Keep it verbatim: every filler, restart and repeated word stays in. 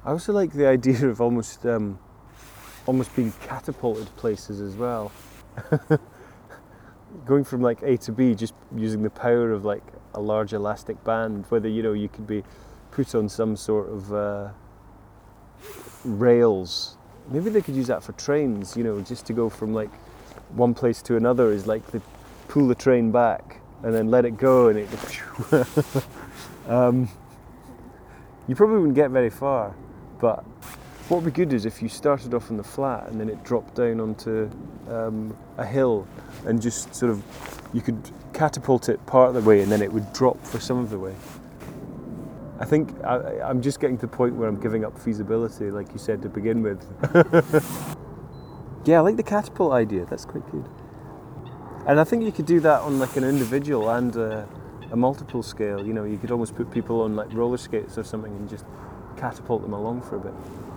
I also like the idea of almost um, almost being catapulted places as well. Going from like A to B, just using the power of like a large elastic band. Whether you know you could be put on some sort of uh, rails. Maybe they could use that for trains. You know, just to go from like one place to another is like they pull the train back and then let it go, and it. um, you probably wouldn't get very far, but what would be good is if you started off on the flat and then it dropped down onto um, a hill, and just sort of you could catapult it part of the way and then it would drop for some of the way. I think I, I'm just getting to the point where I'm giving up feasibility, like you said to begin with. Yeah, I like the catapult idea. That's quite good. And I think you could do that on like an individual and a, a multiple scale. You know, you could almost put people on like roller skates or something and just catapult them along for a bit.